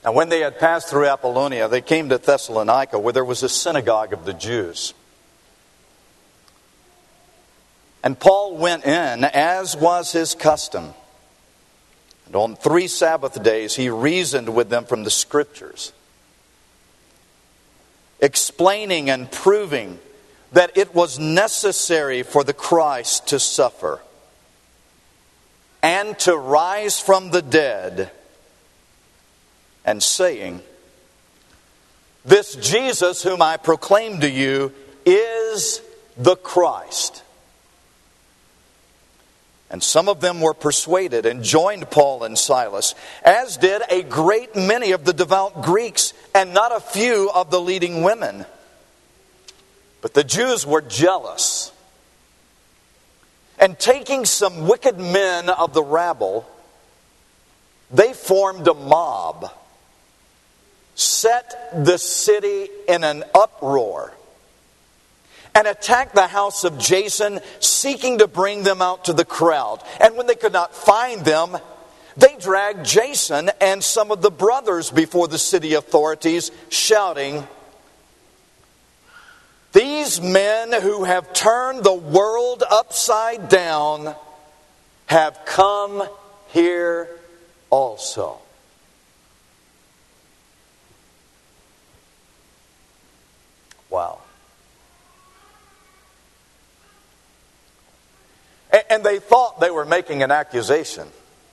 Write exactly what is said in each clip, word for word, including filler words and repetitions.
Now, when they had passed through Apollonia, they came to Thessalonica, where there was a synagogue of the Jews. And Paul went in, as was his custom. And on three Sabbath days, he reasoned with them from the Scriptures, explaining and proving that it was necessary for the Christ to suffer and to rise from the dead, and saying, "This Jesus whom I proclaim to you is the Christ." And some of them were persuaded and joined Paul and Silas, as did a great many of the devout Greeks, and not a few of the leading women. But the Jews were jealous, and taking some wicked men of the rabble, they formed a mob, set the city in an uproar, and attacked the house of Jason, seeking to bring them out to the crowd. And when they could not find them, they dragged Jason and some of the brothers before the city authorities, shouting, "These men who have turned the world upside down have come here also." Wow. And they thought they were making an accusation,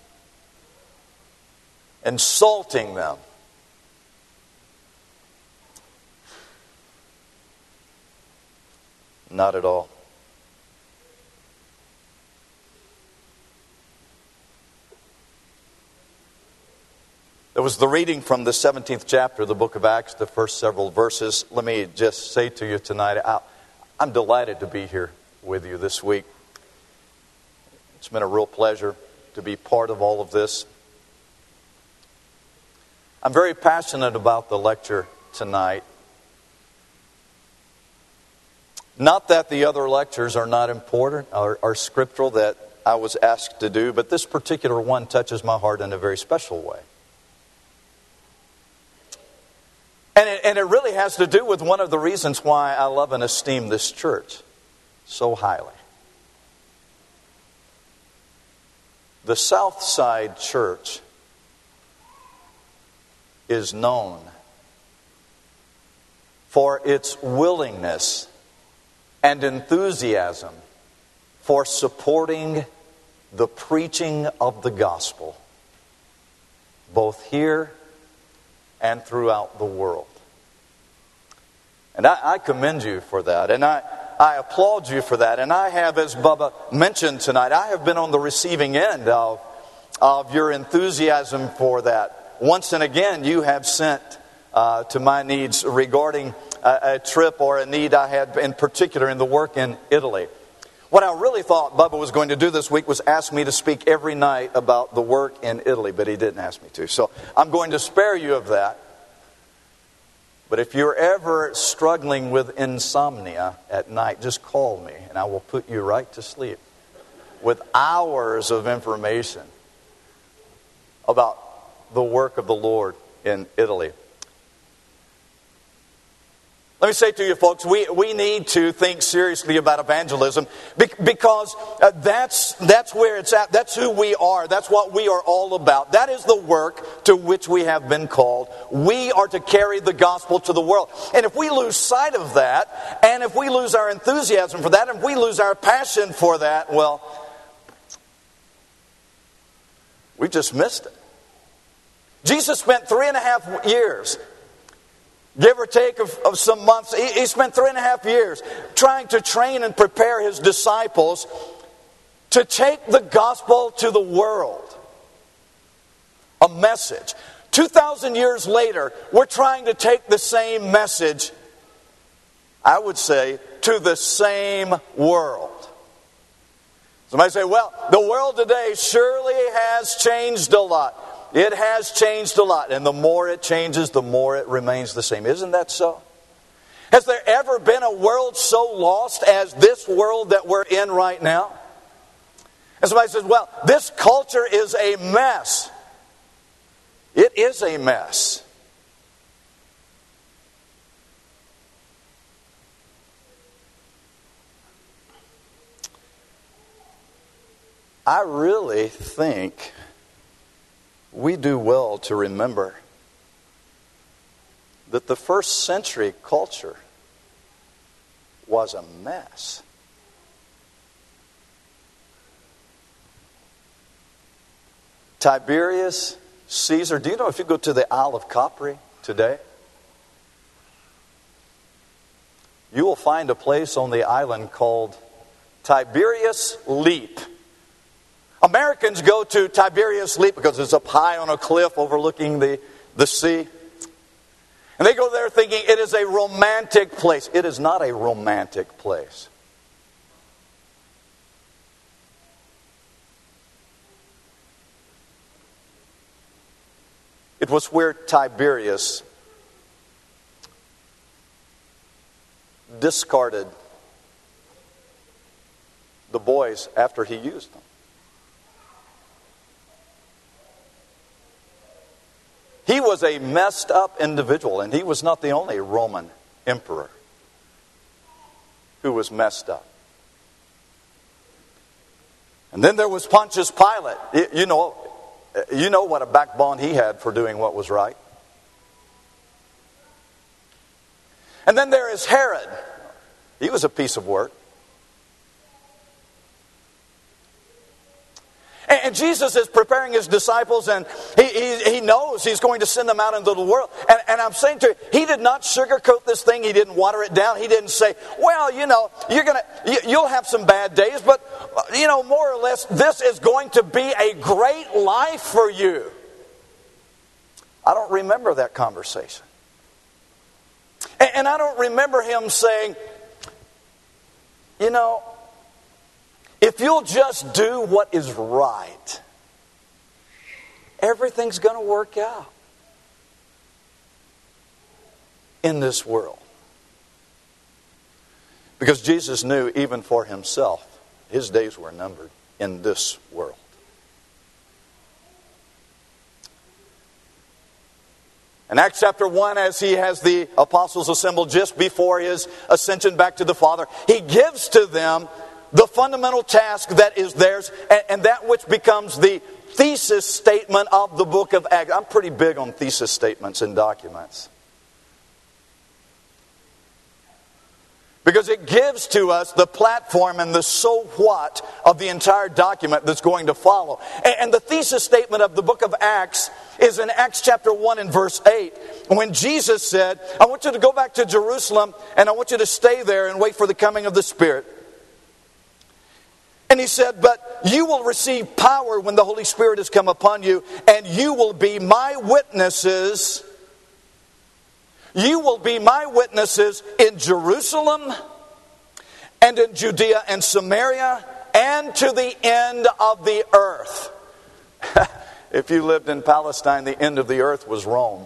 insulting them. Not at all. There was the reading from the seventeenth chapter of the book of Acts, the first several verses. Let me just say to you tonight, I'm delighted to be here with you this week. It's been a real pleasure to be part of all of this. I'm very passionate about the lecture tonight. Not that the other lectures are not important or, or scriptural that I was asked to do, but this particular one touches my heart in a very special way. And it, and it really has to do with one of the reasons why I love and esteem this church so highly. The Southside Church is known for its willingness and enthusiasm for supporting the preaching of the gospel, both here and throughout the world. And I, I commend you for that, and I, I applaud you for that. And I have, as Bubba mentioned tonight, I have been on the receiving end of, of your enthusiasm for that. Once and again, you have sent uh, to my needs regarding a, a trip or a need I had in particular in the work in Italy. What I really thought Bubba was going to do this week was ask me to speak every night about the work in Italy, but he didn't ask me to. So I'm going to spare you of that. But if you're ever struggling with insomnia at night, just call me and I will put you right to sleep with hours of information about the work of the Lord in Italy. Let me say to you folks, we, we need to think seriously about evangelism because uh, that's, that's where it's at. That's who we are. That's what we are all about. That is the work to which we have been called. We are to carry the gospel to the world. And if we lose sight of that, and if we lose our enthusiasm for that, and if we lose our passion for that, well, we just missed it. Jesus spent three and a half years, give or take of, of some months, he, he spent three and a half years trying to train and prepare his disciples to take the gospel to the world. A message. two thousand years later, we're trying to take the same message, I would say, to the same world. Somebody say, well, the world today surely has changed a lot. It has changed a lot. And the more it changes, the more it remains the same. Isn't that so? Has there ever been a world so lost as this world that we're in right now? And somebody says, well, this culture is a mess. It is a mess. I really think we do well to remember that the first century culture was a mess. Tiberius Caesar, do you know if you go to the Isle of Capri today, you will find a place on the island called Tiberius Leap. Americans go to Tiberius Leap because it's up high on a cliff overlooking the, the sea. And they go there thinking it is a romantic place. It is not a romantic place. It was where Tiberius discarded the boys after he used them. He was a messed up individual, and he was not the only Roman emperor who was messed up. And then there was Pontius Pilate. You know, you know what a backbone he had for doing what was right. And then there is Herod. He was a piece of work. And Jesus is preparing his disciples, and he, he, he knows he's going to send them out into the world. And, and I'm saying to you, he did not sugarcoat this thing. He didn't water it down. He didn't say, well, you know, you're gonna, you, you'll have some bad days, but, you know, more or less, this is going to be a great life for you. I don't remember that conversation. And, and I don't remember him saying, you know, if you'll just do what is right, everything's going to work out in this world. Because Jesus knew even for himself, his days were numbered in this world. In Acts chapter one, as he has the apostles assembled just before his ascension back to the Father, he gives to them the fundamental task that is theirs, and, and that which becomes the thesis statement of the book of Acts. I'm pretty big on thesis statements in documents, because it gives to us the platform and the so what of the entire document that's going to follow. And, and the thesis statement of the book of Acts is in Acts chapter one and verse eight, when Jesus said, I want you to go back to Jerusalem, and I want you to stay there and wait for the coming of the Spirit. And he said, but you will receive power when the Holy Spirit has come upon you, and you will be my witnesses. You will be my witnesses in Jerusalem and in Judea and Samaria and to the end of the earth. If you lived in Palestine, the end of the earth was Rome.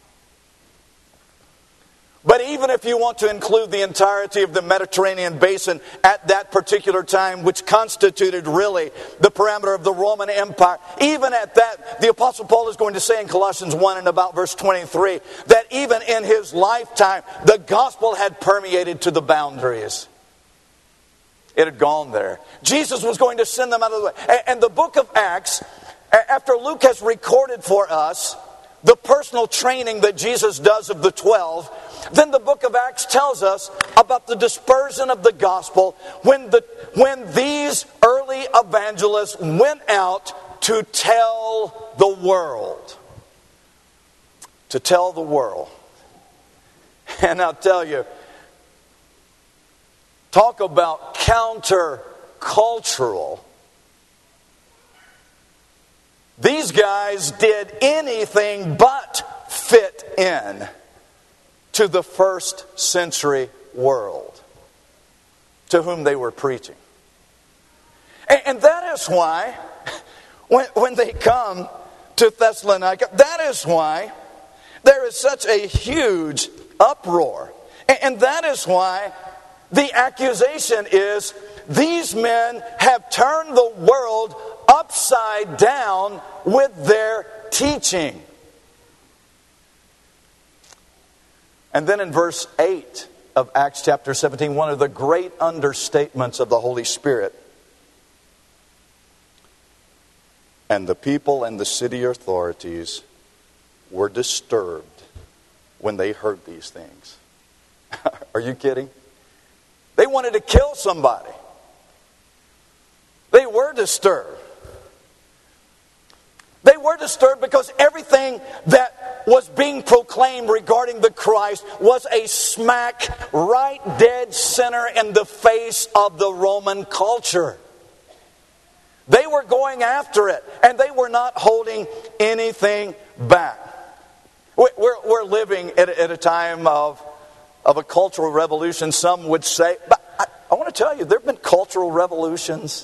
But even if you want to include the entirety of the Mediterranean basin at that particular time, which constituted really the parameter of the Roman Empire, even at that, the Apostle Paul is going to say in Colossians one and about verse twenty-three, that even in his lifetime, the gospel had permeated to the boundaries. It had gone there. Jesus was going to send them out of the way. And the book of Acts, after Luke has recorded for us the personal training that Jesus does of the twelve, then the book of Acts tells us about the dispersion of the gospel when the when these early evangelists went out to tell the world. To tell the world. And I'll tell you, talk about counter-cultural. These guys did anything but fit in to the first century world to whom they were preaching. And, and that is why, when, when they come to Thessalonica, that is why there is such a huge uproar. And, and that is why the accusation is, these men have turned the world upside down with their teaching. And then in verse eight of Acts chapter seventeen, one of the great understatements of the Holy Spirit, And the people and the city authorities were disturbed when they heard these things. Are you kidding? They wanted to kill somebody. They were disturbed. They were disturbed because everything that was being proclaimed regarding the Christ was a smack right dead center in the face of the Roman culture. They were going after it, and they were not holding anything back. We're, we're living at, at a time of, of a cultural revolution, some would say. But I, I want to tell you, there have been cultural revolutions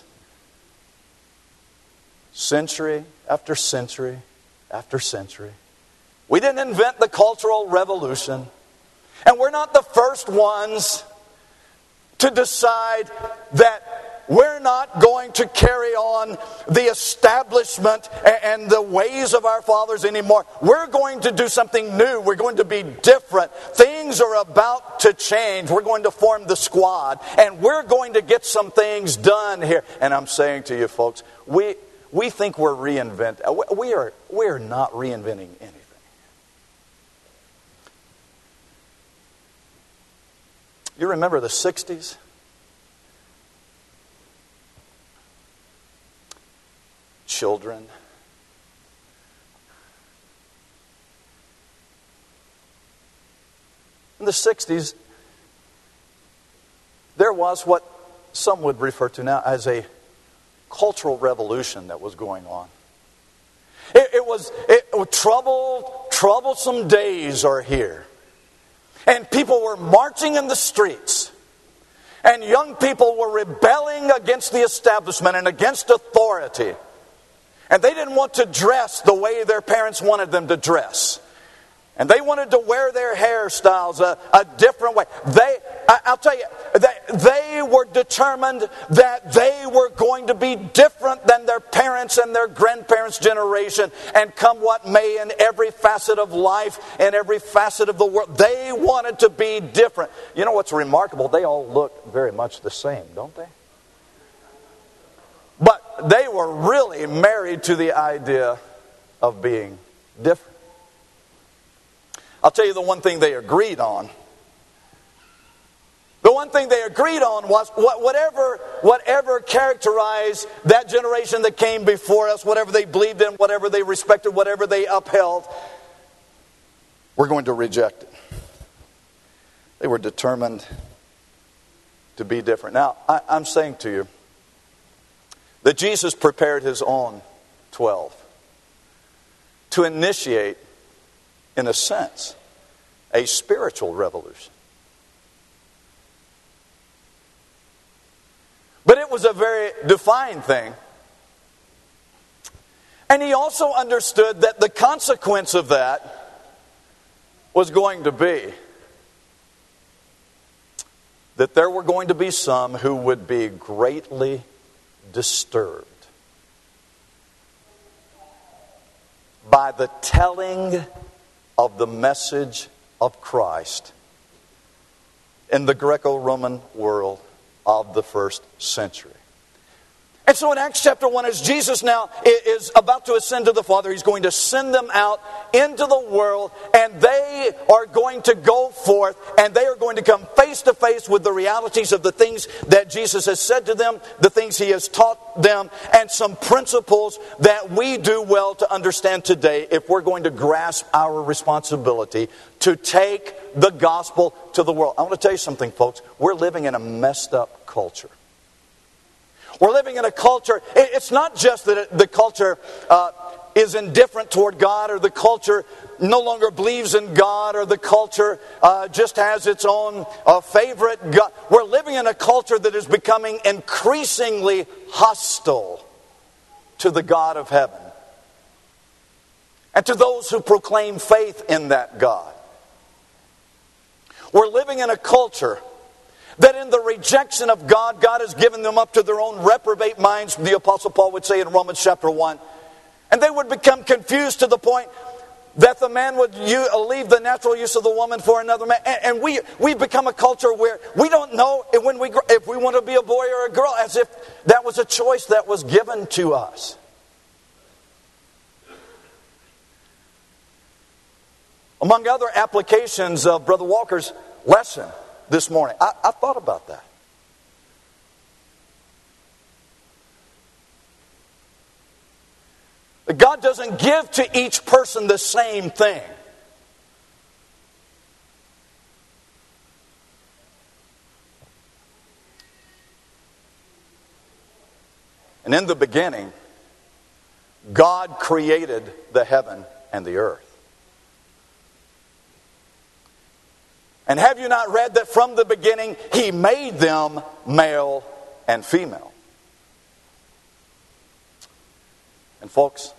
century after century after century. We didn't invent the Cultural Revolution. And we're not the first ones to decide that we're not going to carry on the establishment and the ways of our fathers anymore. We're going to do something new. We're going to be different. Things are about to change. We're going to form the squad. And we're going to get some things done here. And I'm saying to you folks, we... We think we're reinventing. We are, we are not reinventing anything. You remember the sixties? Children. In the sixties, there was what some would refer to now as a cultural revolution that was going on. It, it was it, troubled, troublesome days are here. And people were marching in the streets. And young people were rebelling against the establishment and against authority. And they didn't want to dress the way their parents wanted them to dress. And they wanted to wear their hairstyles a, a different way. They, I, I'll tell you, they, they were determined that they were going to be different than their parents and their grandparents' generation. And come what may in every facet of life, in every facet of the world, they wanted to be different. You know what's remarkable? They all look very much the same, don't they? But they were really married to the idea of being different. I'll tell you the one thing they agreed on. The one thing they agreed on was whatever, whatever characterized that generation that came before us, whatever they believed in, whatever they respected, whatever they upheld, we're going to reject it. They were determined to be different. Now, I, I'm saying to you that Jesus prepared his own twelve to initiate, in a sense, a spiritual revolution. But it was a very defined thing. And he also understood that the consequence of that was going to be that there were going to be some who would be greatly disturbed by the telling of the message of Christ in the Greco-Roman world of the first century. And so in Acts chapter one, as Jesus now is about to ascend to the Father, he's going to send them out into the world, and they are going to go forth, and they are going to come face to face with the realities of the things that Jesus has said to them, the things he has taught them, and some principles that we do well to understand today if we're going to grasp our responsibility to take the gospel to the world. I want to tell you something, folks. We're living in a messed up culture. We're living in a culture, it's not just that the culture uh, is indifferent toward God, or the culture no longer believes in God, or the culture uh, just has its own uh, favorite God. We're living in a culture that is becoming increasingly hostile to the God of heaven and to those who proclaim faith in that God. We're living in a culture that in the rejection of God, God has given them up to their own reprobate minds, the Apostle Paul would say in Romans chapter one. And they would become confused to the point that the man would leave the natural use of the woman for another man. And we, we've become a culture where we don't know if, when we, if we want to be a boy or a girl, as if that was a choice that was given to us. Among other applications of Brother Walker's lesson this morning, I, I thought about that. God doesn't give to each person the same thing. And in the beginning, God created the heaven and the earth. And have you not read that from the beginning, He made them male and female? And folks,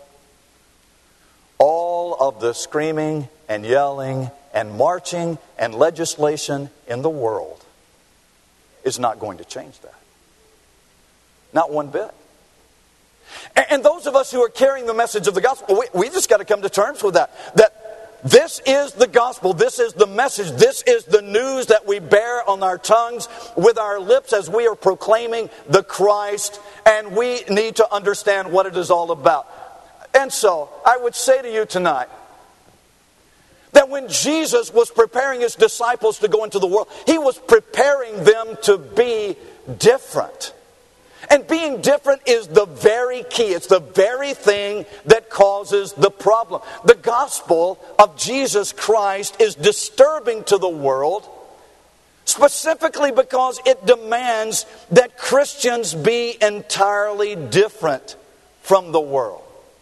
all of the screaming and yelling and marching and legislation in the world is not going to change that. Not one bit. And those of us who are carrying the message of the gospel, we, we just got to come to terms with that. That this is the gospel. This is the message. This is the news that we bear on our tongues with our lips as we are proclaiming the Christ. And we need to understand what it is all about. And so, I would say to you tonight, that when Jesus was preparing His disciples to go into the world, He was preparing them to be different. And being different is the very key. It's the very thing that causes the problem. The gospel of Jesus Christ is disturbing to the world, specifically because it demands that Christians be entirely different from the world.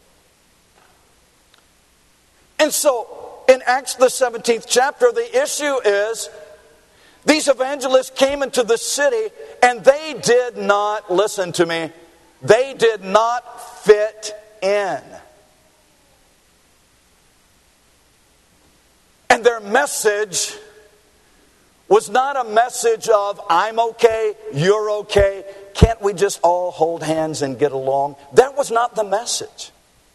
And so, in Acts the seventeenth chapter, the issue is, these evangelists came into the city and they did not, listen to me, they did not fit in. And their message was not a message of, I'm okay, you're okay, can't we just all hold hands and get along? That was not the message.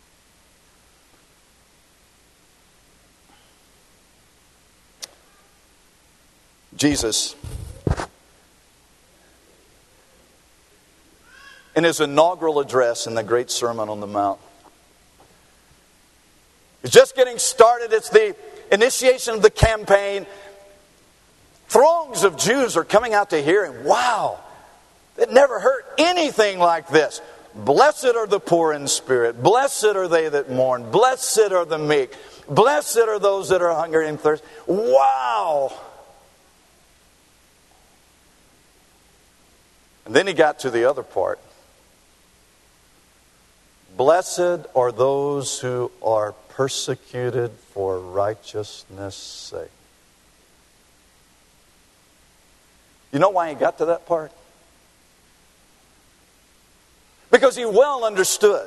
Jesus, in His inaugural address in the Great Sermon on the Mount, he's just getting started. It's the initiation of the campaign. Throngs of Jews are coming out to hear Him. Wow, they'd never heard anything like this. Blessed are the poor in spirit. Blessed are they that mourn. Blessed are the meek. Blessed are those that are hungry and thirsty. Wow! And then He got to the other part. Blessed are those who are persecuted for righteousness' sake. You know why He got to that part? Because He well understood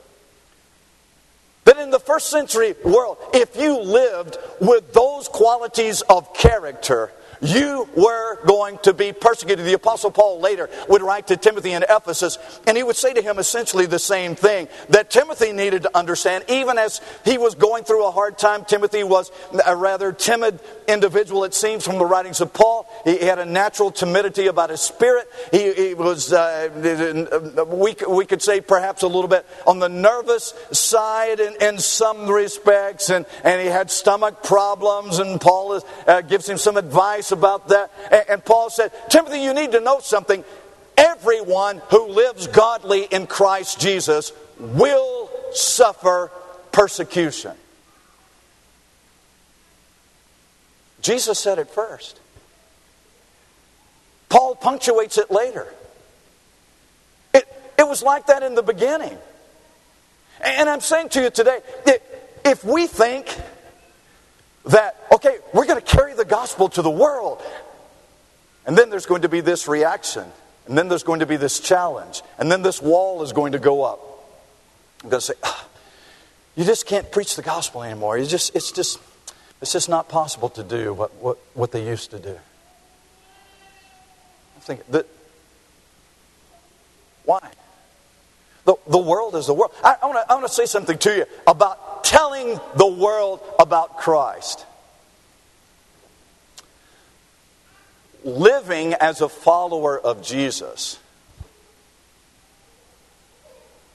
that in the first century world, if you lived with those qualities of character, you were going to be persecuted. The Apostle Paul later would write to Timothy in Ephesus, and he would say to him essentially the same thing that Timothy needed to understand. Even as he was going through a hard time, Timothy was a rather timid individual, it seems, from the writings of Paul. He had a natural timidity about his spirit. He, he was, uh, we, we could say perhaps a little bit on the nervous side in, in some respects, and, and he had stomach problems, and Paul is, uh, gives him some advice about that. And, and Paul said, Timothy, you need to know something. Everyone who lives godly in Christ Jesus will suffer persecution. Jesus said it first. Paul punctuates it later. It, it was like that in the beginning. And I'm saying to you today, if we think that, okay, we're going to carry the gospel to the world, and then there's going to be this reaction, and then there's going to be this challenge, and then this wall is going to go up. I'm going to say, ah, you just can't preach the gospel anymore. You just, it's just, it's just not possible to do what, what, what they used to do. I'm thinking that. Why? The, the world is the world. I, I want to I want to say something to you about telling the world about Christ. Living as a follower of Jesus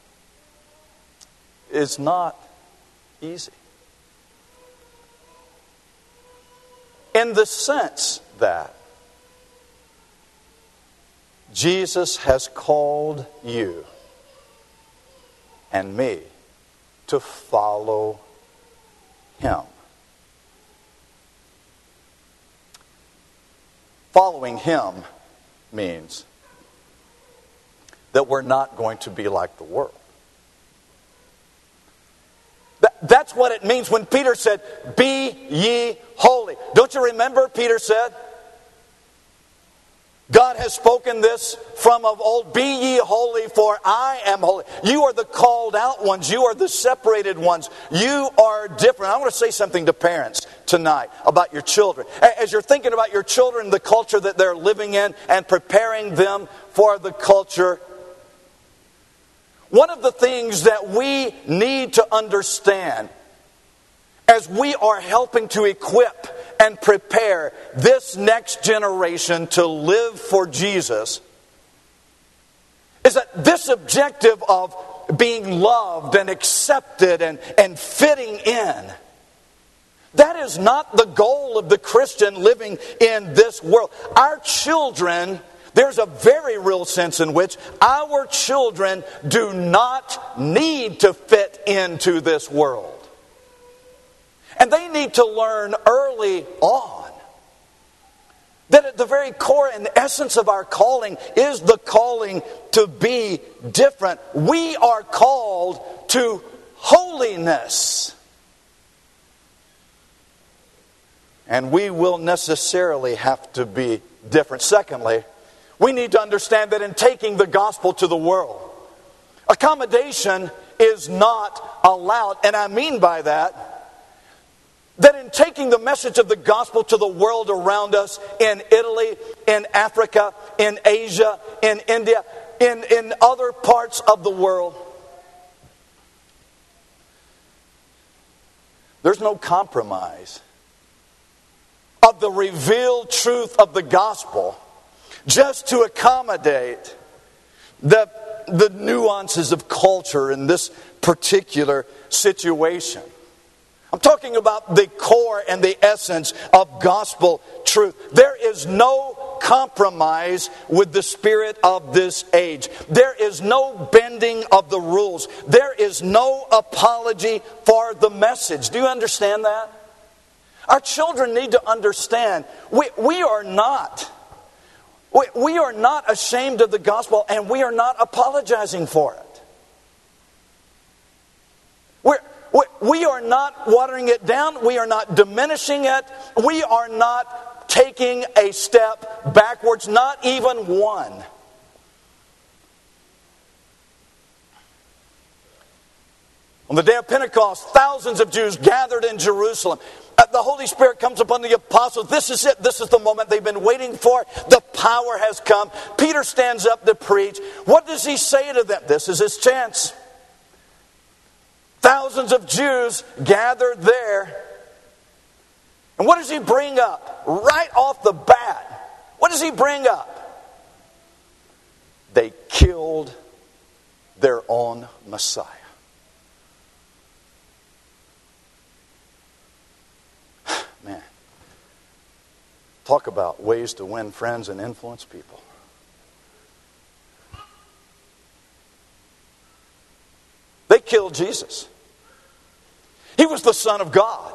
is not easy. in the sense that Jesus has called you and me to follow Him. Following Him means that we're not going to be like the world. That, that's what it means when Peter said, "Be ye holy." Don't you remember Peter said, God has spoken this from of old, "Be ye holy, for I am holy." You are the called out ones. You are the separated ones. You are different. I want to say something to parents tonight about your children. As you're thinking about your children, the culture that they're living in, and preparing them for the culture, one of the things that we need to understand as we are helping to equip and prepare this next generation to live for Jesus is that this objective of being loved and accepted and, and fitting in, that is not the goal of the Christian living in this world. Our children, there's a very real sense in which our children do not need to fit into this world. And they need to learn early on that at the very core and essence of our calling is the calling to be different. We are called to holiness. And we will necessarily have to be different. Secondly, we need to understand that in taking the gospel to the world, accommodation is not allowed. And I mean by that, that in taking the message of the gospel to the world around us, in Italy, in Africa, in Asia, in India, in, in other parts of the world, there's no compromise of the revealed truth of the gospel just to accommodate the, the nuances of culture in this particular situation. I'm talking about the core and the essence of gospel truth. There is no compromise with the spirit of this age. There is no bending of the rules. There is no apology for the message. Do you understand that? Our children need to understand we, we are not we, we are not ashamed of the gospel, and we are not apologizing for it. We're We are not watering it down. We are not diminishing it. We are not taking a step backwards, not even one. On the day of Pentecost, thousands of Jews gathered in Jerusalem. The Holy Spirit comes upon the apostles. This is it. This is the moment they've been waiting for. The power has come. Peter stands up to preach. What does he say to them? This is his chance. Thousands of Jews gathered there. And what does he bring up? Right off the bat, what does he bring up? They killed their own Messiah. Man, talk about ways to win friends and influence people. They killed Jesus. He was the Son of God.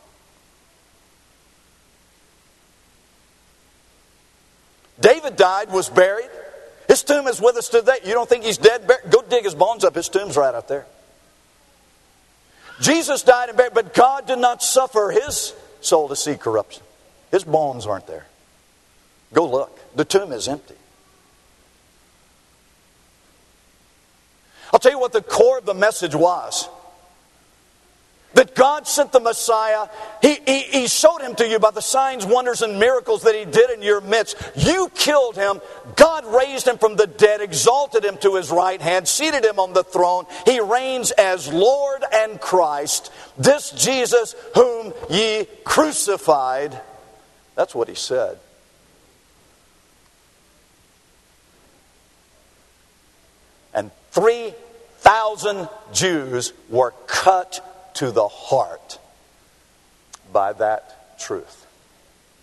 David died, was buried. His tomb is with us today. You don't think he's dead? Go dig his bones up. His tomb's right out there. Jesus died and buried, but God did not suffer his soul to see corruption. His bones aren't there. Go look. The tomb is empty. I'll tell you what the core of the message was. That God sent the Messiah. He, he, he showed him to you by the signs, wonders, and miracles that he did in your midst. You killed him. God raised him from the dead, exalted him to his right hand, seated him on the throne. He reigns as Lord and Christ. This Jesus whom ye crucified. That's what he said. And three thousand Jews were cut to the heart by that truth.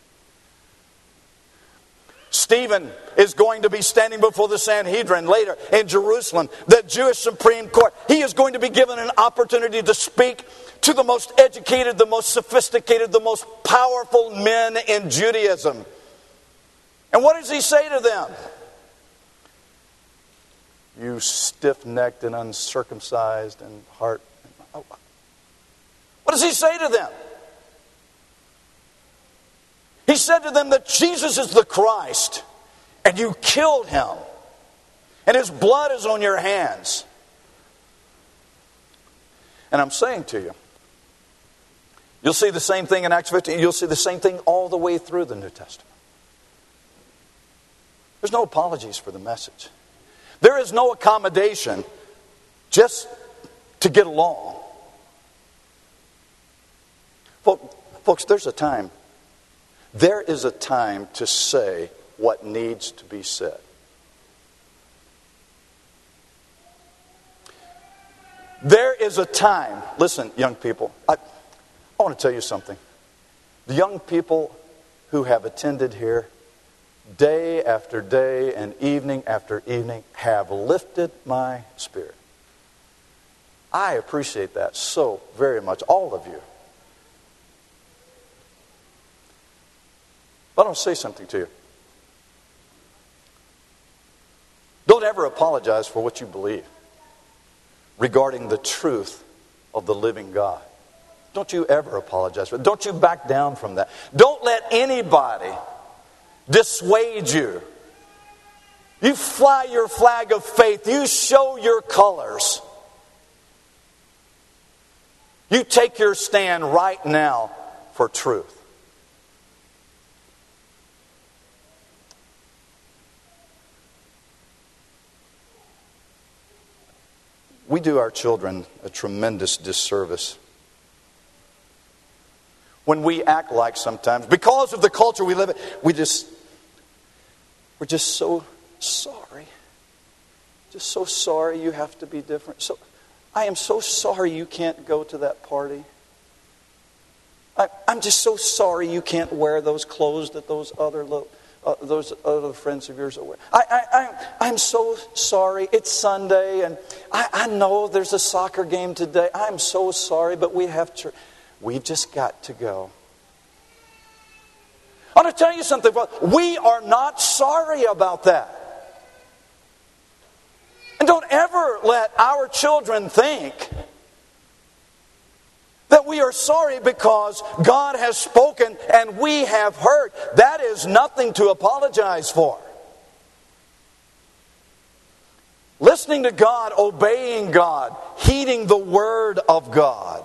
Stephen is going to be standing before the Sanhedrin later in Jerusalem, the Jewish Supreme Court. He is going to be given an opportunity to speak to the most educated, the most sophisticated, the most powerful men in Judaism. And what does he say to them? You stiff-necked and uncircumcised in heart. What does he say to them? He said to them that Jesus is the Christ, and you killed him, and his blood is on your hands. And I'm saying to you, you'll see the same thing in Acts fifteen. You'll see the same thing all the way through the New Testament. There's no apologies for the message. There is no accommodation just to get along. Folks, there's a time. There is a time to say what needs to be said. There is a time. Listen, young people, I, I want to tell you something. The young people who have attended here day after day and evening after evening have lifted my spirit. I appreciate that so very much, all of you. But I want to say something to you. Don't ever apologize for what you believe regarding the truth of the living God. Don't you ever apologize for it. Don't you back down from that. Don't let anybody dissuade you. You fly your flag of faith. You show your colors. You take your stand right now for truth. We do our children a tremendous disservice when we act like sometimes, because of the culture we live in, we just, we're just so sorry. Just so sorry you have to be different. So, I am so sorry you can't go to that party. I, I'm just so sorry you can't wear those clothes that those other little... Uh, those other friends of yours are wearing. I, I, I, I'm so sorry. It's Sunday, and I, I know there's a soccer game today. I'm so sorry, but we have to. We've just got to go. I want to tell you something. We are not sorry about that. And don't ever let our children think that we are sorry because God has spoken and we have heard. That is nothing to apologize for. Listening to God, obeying God, heeding the word of God.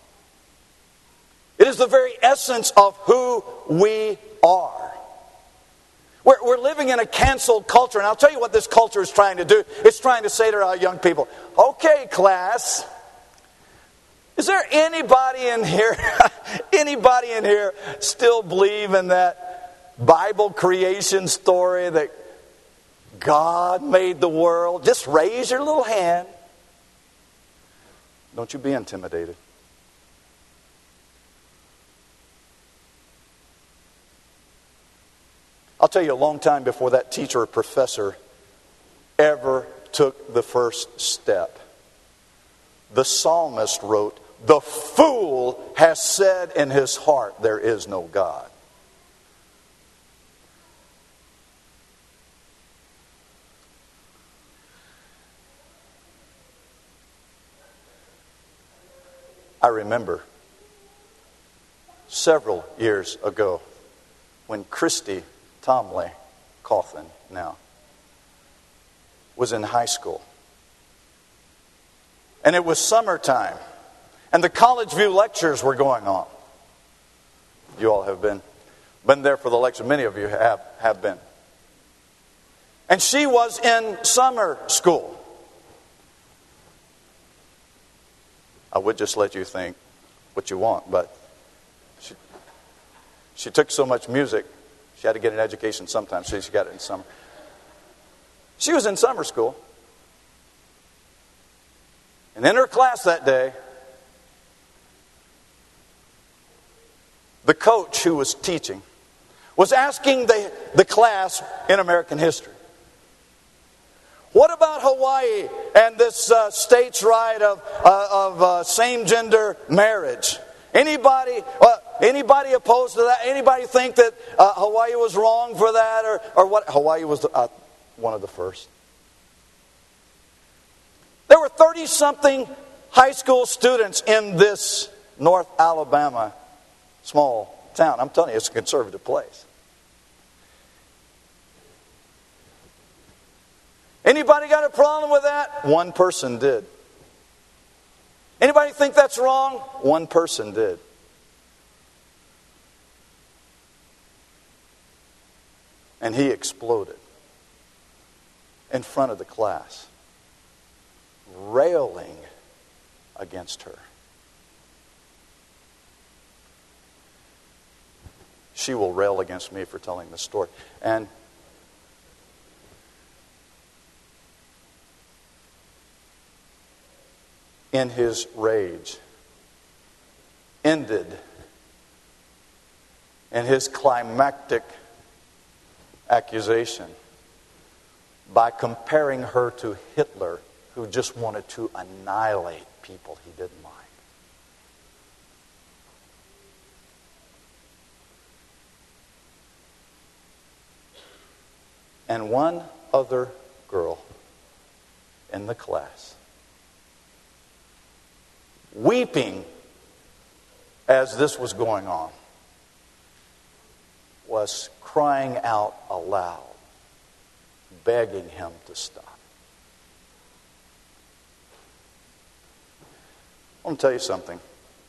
It is the very essence of who we are. We're, we're living in a canceled culture, and I'll tell you what this culture is trying to do. It's trying to say to our young people, okay, class, is there anybody in here, anybody in here still believe in that Bible creation story that God made the world? Just raise your little hand. Don't you be intimidated. I'll tell you, a long time before that teacher or professor ever took the first step, the psalmist wrote, "The fool has said in his heart, there is no God." I remember several years ago when Christy Tomley Coffin now was in high school. And it was summertime. And the College View lectures were going on. You all have been, been there for the lecture. Many of you have, have been. And she was in summer school. I would just let you think what you want, but she, she took so much music, she had to get an education sometimes, so she got it in summer. She was in summer school. And in her class that day, the coach who was teaching was asking the, the class in American history, what about Hawaii and this uh, state's right of, uh, of uh, same-gender marriage? Anybody uh, anybody opposed to that? Anybody think that uh, Hawaii was wrong for that? Or, or what? Hawaii was the, uh, one of the first. There were thirty-something high school students in this North Alabama small town. I'm telling you, it's a conservative place. Anybody got a problem with that? One person did. Anybody think that's wrong? One person did. And he exploded in front of the class, railing against her. She will rail against me for telling this story. And in his rage, ended in his climactic accusation by comparing her to Hitler, who just wanted to annihilate people he didn't like. And one other girl in the class, weeping as this was going on, was crying out aloud, begging him to stop. I want to tell you something.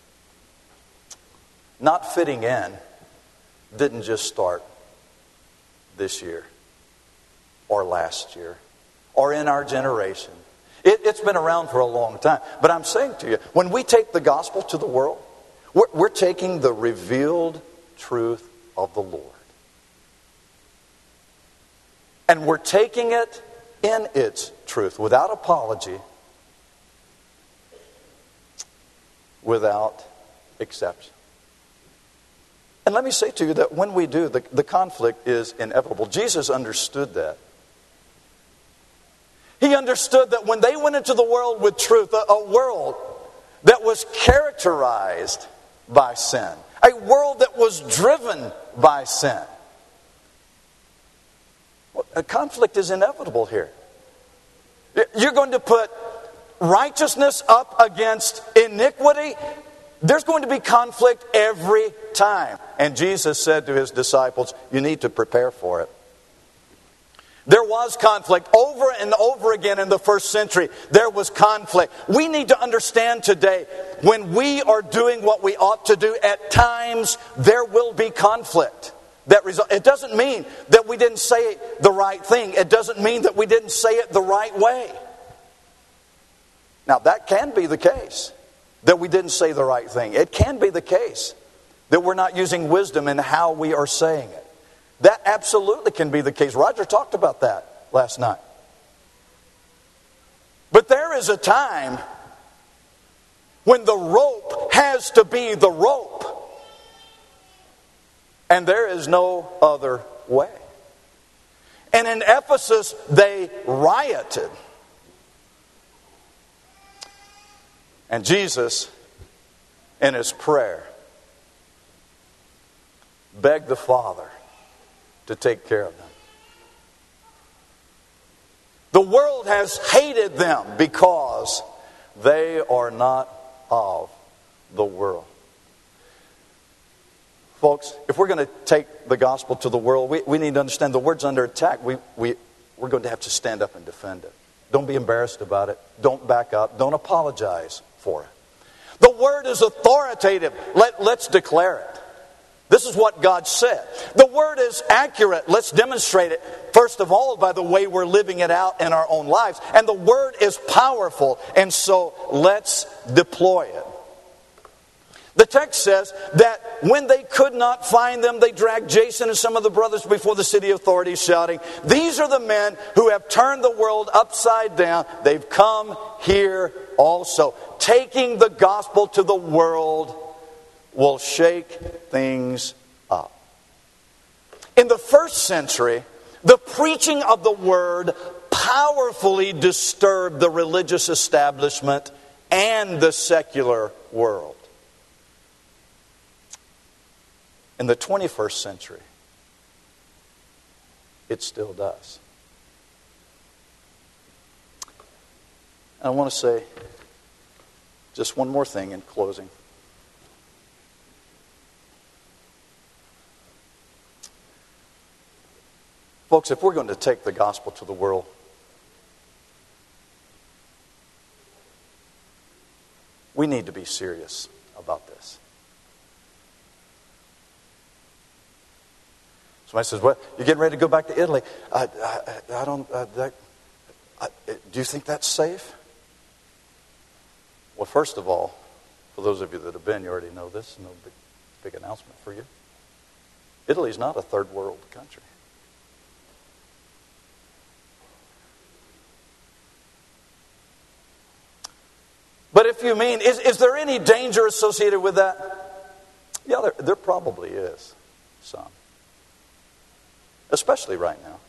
Not fitting in didn't just start this year or last year or in our generation. It, it's been around for a long time. But I'm saying to you, when we take the gospel to the world, we're, we're taking the revealed truth of the Lord. And we're taking it in its truth, without apology, without exception. And let me say to you that when we do, the, the conflict is inevitable. Jesus understood that. He understood that when they went into the world with truth, a, a world that was characterized by sin, a world that was driven by sin, well, a conflict is inevitable here. You're going to put righteousness up against iniquity. There's going to be conflict every time. And Jesus said to his disciples, you need to prepare for it. There was conflict over and over again in the first century. There was conflict. We need to understand today, when we are doing what we ought to do, at times there will be conflict. That result. It doesn't mean that we didn't say the right thing. It doesn't mean that we didn't say it the right way. Now, that can be the case, that we didn't say the right thing. It can be the case that we're not using wisdom in how we are saying it. That absolutely can be the case. Roger talked about that last night. But there is a time when the rope has to be the rope. And there is no other way. And in Ephesus, they rioted. And Jesus, in his prayer, begged the Father to take care of them. The world has hated them because they are not of the world. Folks, if we're going to take the gospel to the world, we, we need to understand the word's under attack. We, we, we're going to have to stand up and defend it. Don't be embarrassed about it. Don't back up. Don't apologize for it. The word is authoritative. Let, let's declare it. This is what God said. The word is accurate. Let's demonstrate it, first of all, by the way we're living it out in our own lives. And the word is powerful, and so let's deploy it. The text says that when they could not find them, they dragged Jason and some of the brothers before the city authorities, shouting, "These are the men who have turned the world upside down. They've come here also." Taking the gospel to the world will shake things up. In the first century, the preaching of the word powerfully disturbed the religious establishment and the secular world. In the twenty-first century, it still does. I want to say just one more thing in closing. Folks, if we're going to take the gospel to the world, we need to be serious about this. Somebody says, "Well, you're getting ready to go back to Italy. I, I, I don't. Uh, that, I, do you think that's safe?" Well, first of all, for those of you that have been, you already know this. No big, big announcement for you. Italy is not a third world country. But if you mean, is, is there any danger associated with that? Yeah, there, there probably is some. Especially right now.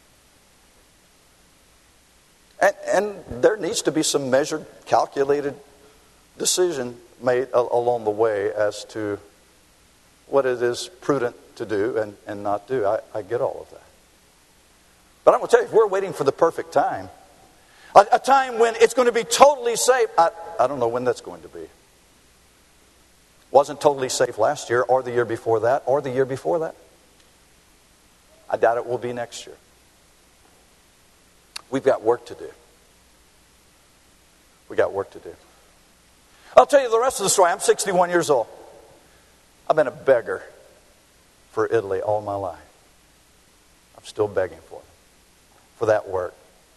And, and there needs to be some measured, calculated decision made a, along the way as to what it is prudent to do and, and not do. I, I get all of that. But I'm going to tell you, if we're waiting for the perfect time, a, a time when it's going to be totally safe, I, I don't know when that's going to be. Wasn't totally safe last year, or the year before that, or the year before that. I doubt it will be next year. We've got work to do. We've got work to do. I'll tell you the rest of the story. I'm sixty-one years old. I've been a beggar for Italy all my life. I'm still begging for it, for that work.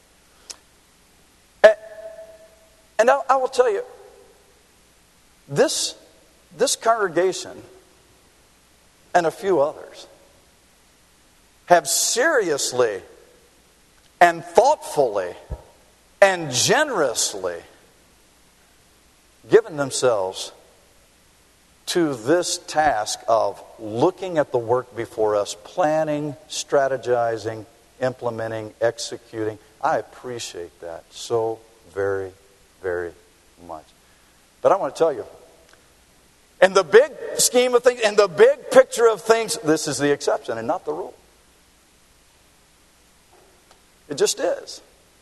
And, and I, I will tell you, this, this congregation and a few others have seriously and thoughtfully and generously given themselves to this task of looking at the work before us, planning, strategizing, implementing, executing. I appreciate that so very, very much. But I want to tell you, in the big scheme of things, in the big picture of things, this is the exception and not the rule. It just is.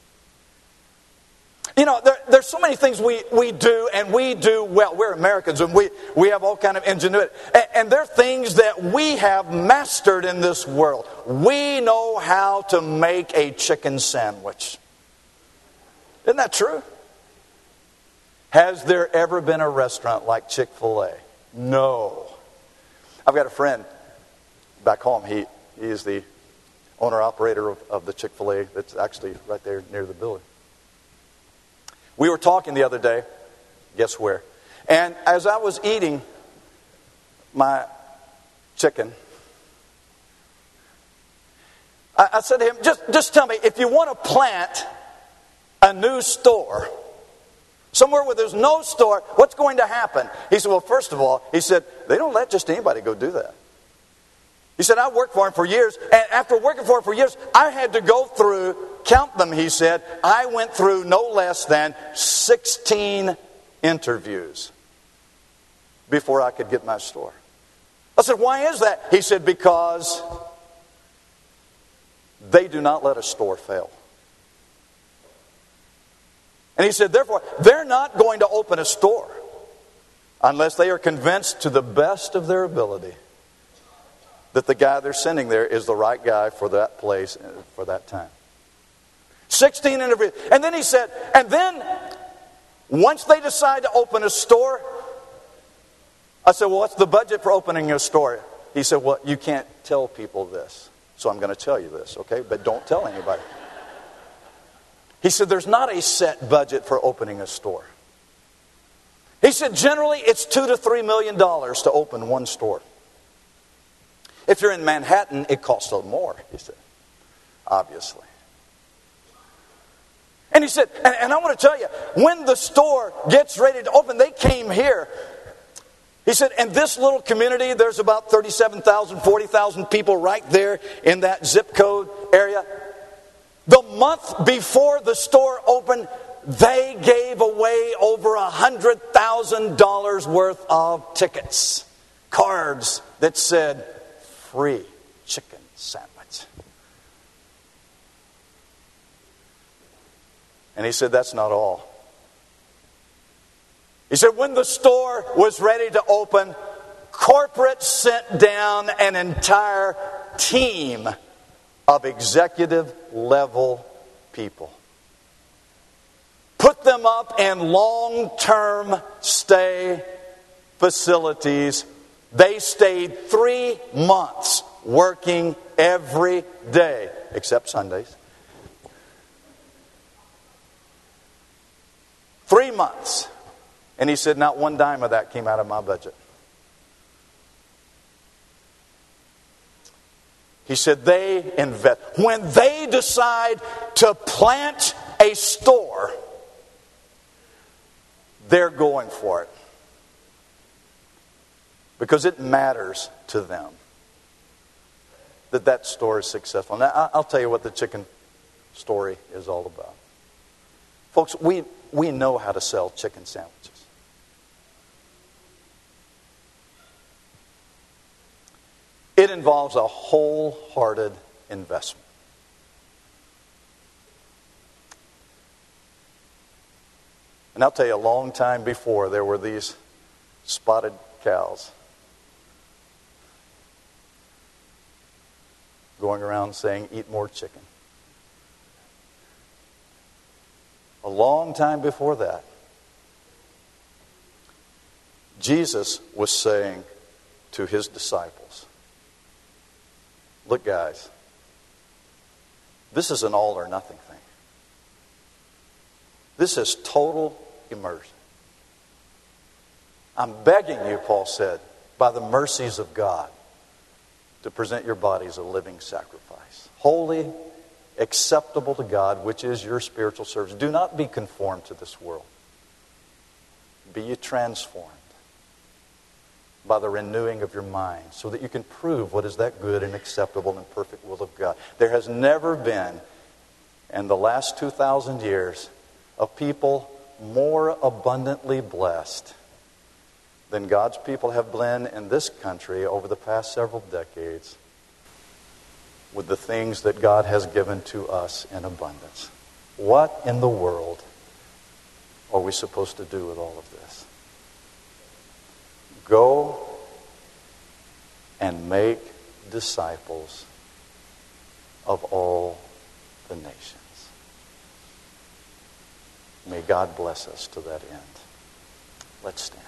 You know, there, there's so many things we, we do, and we do well. We're Americans, and we, we have all kind of ingenuity. And, and there are things that we have mastered in this world. We know how to make a chicken sandwich. Isn't that true? Has there ever been a restaurant like Chick-fil-A? No. I've got a friend back home. He, he is the owner-operator of, of the Chick-fil-A that's actually right there near the building. We were talking the other day, guess where? And as I was eating my chicken, I, I said to him, just, just tell me, if you want to plant a new store, somewhere where there's no store, what's going to happen? He said, well, first of all, he said, they don't let just anybody go do that. He said, I worked for him for years, and after working for him for years, I had to go through, count them, he said, I went through no less than sixteen interviews before I could get my store. I said, why is that? He said, because they do not let a store fail. And he said, therefore, they're not going to open a store unless they are convinced to the best of their ability that the guy they're sending there is the right guy for that place, for that time. sixteen interviews. And then he said, and then once they decide to open a store, I said, well, what's the budget for opening a store? He said, well, you can't tell people this. So I'm going to tell you this, okay? But don't tell anybody. He said, there's not a set budget for opening a store. He said, generally, it's two to three million dollars to open one store. If you're in Manhattan, it costs a little more, he said, obviously. And he said, and, and I want to tell you, when the store gets ready to open, they came here. He said, and this little community, there's about thirty-seven thousand, forty thousand people right there in that zip code area. The month before the store opened, they gave away over one hundred thousand dollars worth of tickets. Cards that said, free chicken sandwich. And he said, that's not all. He said, when the store was ready to open, corporate sent down an entire team of executive level people. Put them up in long-term stay facilities. They stayed three months working every day, except Sundays. Three months. And he said, not one dime of that came out of my budget. He said, they invest. When they decide to plant a store, they're going for it. Because it matters to them that that store is successful. Now, I'll tell you what the chicken story is all about. Folks, we, we know how to sell chicken sandwiches. It involves a wholehearted investment. And I'll tell you, a long time before, there were these spotted cows going around saying, eat more chicken. A long time before that, Jesus was saying to his disciples, look, guys, this is an all or nothing thing. This is total immersion. I'm begging you, Paul said, by the mercies of God, to present your bodies a living sacrifice, holy, acceptable to God, which is your spiritual service. Do not be conformed to this world. Be ye transformed by the renewing of your mind, so that you can prove what is that good and acceptable and perfect will of God. There has never been, in the last two thousand years, a people more abundantly blessed than God's people have been in this country over the past several decades with the things that God has given to us in abundance. What in the world are we supposed to do with all of this? Go and make disciples of all the nations. May God bless us to that end. Let's stand.